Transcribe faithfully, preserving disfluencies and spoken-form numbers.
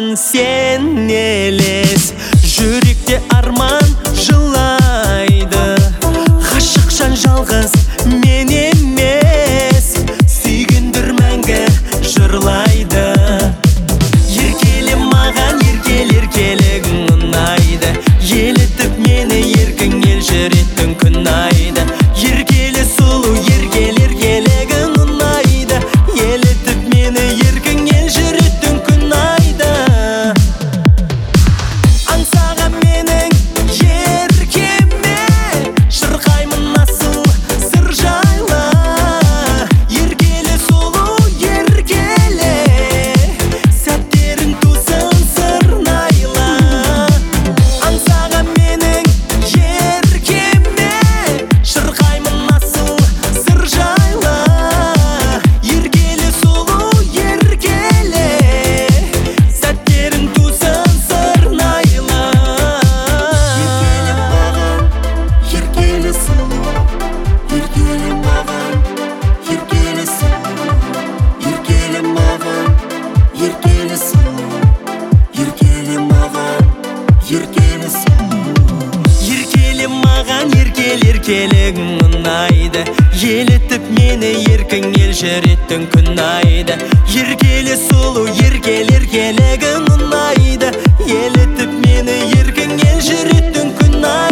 маған сен елес. Жүректе арман жылайды, ғашықшан жалғыз мен емес, сүйгендер мәңгі жырлайды. Еркеле маған, еркеле, еркелігің ұнайды, елітіп мені еркің ел жүретін күн айды. Еркеле сұлу, еркеле, еркелігің ұнайды, елітіп мені еркің ел жүретін күн айды. Аңсаған менің еркеме, шырқаймын асыл сыр жайлы. Еркеле сұлу, еркеле, сәттерің тусын сырнайлы. Аңсаған менің еркеме, шырқаймын асыл сыр жайлы. Еркеле сұлу, еркеле, сәттерің тусын сырнайлы. Еркеле сұлу, еркеле маған, еркеле сұлу, еркеле маған, еркеле сұлу, еркеле маған, еркеле сұлу. Еркеле маған, еркеле, еркелігің ұнайды, елітіп мені еркің ел жүретін күн айды. Еркеле сұлу, еркеле, еркелігің ұнайды, елітіп мені еркің ел жүретін күн айды.